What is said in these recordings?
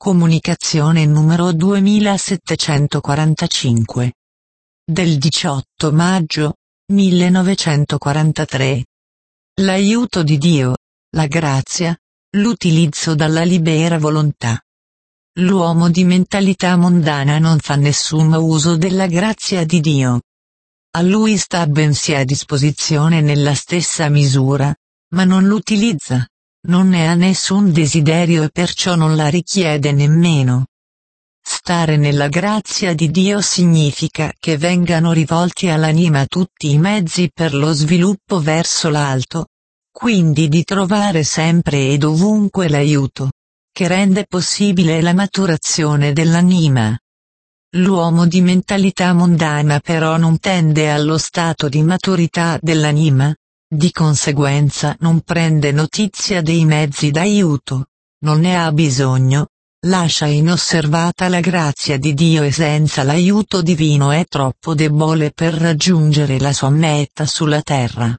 Comunicazione numero 2745. Del 18 maggio 1943. L'aiuto di Dio, la grazia, l'utilizzo dalla libera volontà. L'uomo di mentalità mondana non fa nessun uso della grazia di Dio. A lui sta bensì a disposizione nella stessa misura, ma non l'utilizza, non ne ha nessun desiderio e perciò non la richiede nemmeno. Stare nella grazia di Dio significa che vengano rivolti all'anima tutti i mezzi per lo sviluppo verso l'alto, quindi di trovare sempre e dovunque l'aiuto, che rende possibile la maturazione dell'anima. L'uomo di mentalità mondana però non tende allo stato di maturità dell'anima, di conseguenza non prende notizia dei mezzi d'aiuto, non ne ha bisogno, lascia inosservata la grazia di Dio e senza l'aiuto divino è troppo debole per raggiungere la sua meta sulla terra.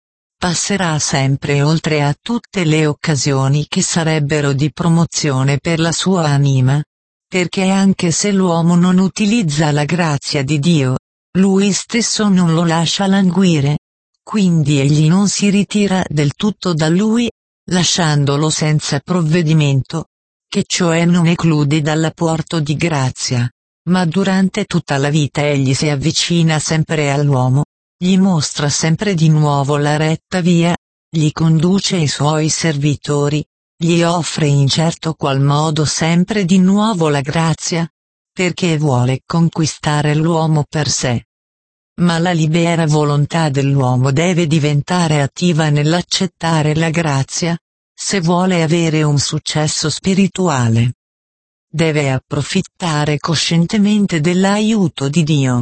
Passerà sempre oltre a tutte le occasioni che sarebbero di promozione per la sua anima, perché anche se l'uomo non utilizza la grazia di Dio, lui stesso non lo lascia languire, quindi egli non si ritira del tutto da lui, lasciandolo senza provvedimento, che cioè non esclude dall'apporto di grazia, ma durante tutta la vita egli si avvicina sempre all'uomo, gli mostra sempre di nuovo la retta via, gli conduce i suoi servitori, gli offre in certo qual modo sempre di nuovo la grazia, perché vuole conquistare l'uomo per sé. Ma la libera volontà dell'uomo deve diventare attiva nell'accettare la grazia, se vuole avere un successo spirituale. Deve approfittare coscientemente dell'aiuto di Dio.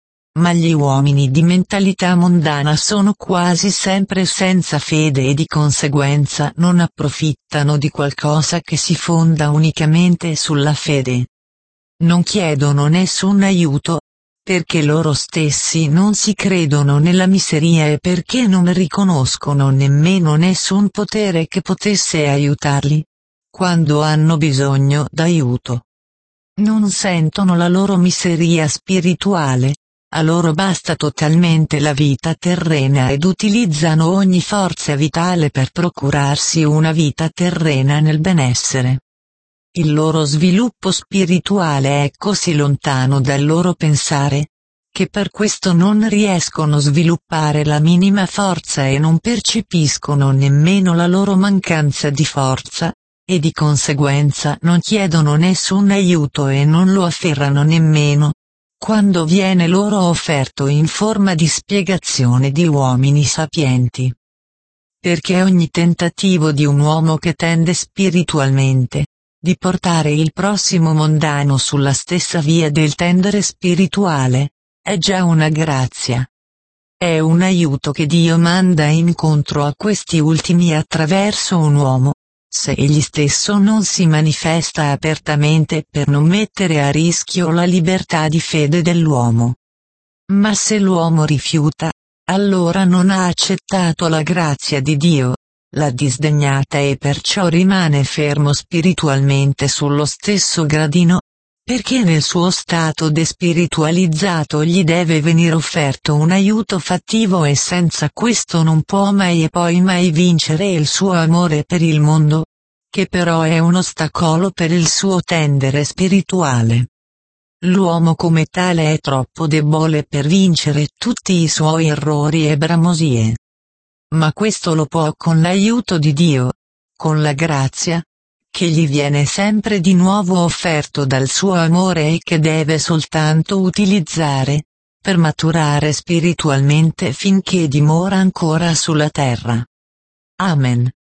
Ma gli uomini di mentalità mondana sono quasi sempre senza fede e di conseguenza non approfittano di qualcosa che si fonda unicamente sulla fede. Non chiedono nessun aiuto, perché loro stessi non si credono nella miseria e perché non riconoscono nemmeno nessun potere che potesse aiutarli, quando hanno bisogno d'aiuto. Non sentono la loro miseria spirituale, a loro basta totalmente la vita terrena ed utilizzano ogni forza vitale per procurarsi una vita terrena nel benessere. Il loro sviluppo spirituale è così lontano dal loro pensare, che per questo non riescono a sviluppare la minima forza e non percepiscono nemmeno la loro mancanza di forza, e di conseguenza non chiedono nessun aiuto e non lo afferrano nemmeno, quando viene loro offerto in forma di spiegazione di uomini sapienti. Perché ogni tentativo di un uomo che tende spiritualmente, di portare il prossimo mondano sulla stessa via del tendere spirituale, è già una grazia. È un aiuto che Dio manda incontro a questi ultimi attraverso un uomo, se egli stesso non si manifesta apertamente per non mettere a rischio la libertà di fede dell'uomo. Ma se l'uomo rifiuta, allora non ha accettato la grazia di Dio, l'ha disdegnata e perciò rimane fermo spiritualmente sullo stesso gradino, perché nel suo stato despiritualizzato gli deve venire offerto un aiuto fattivo e senza questo non può mai e poi mai vincere il suo amore per il mondo, che però è un ostacolo per il suo tendere spirituale. L'uomo come tale è troppo debole per vincere tutti i suoi errori e bramosie. Ma questo lo può con l'aiuto di Dio, con la grazia, che gli viene sempre di nuovo offerto dal suo amore e che deve soltanto utilizzare, per maturare spiritualmente finché dimora ancora sulla terra. Amen.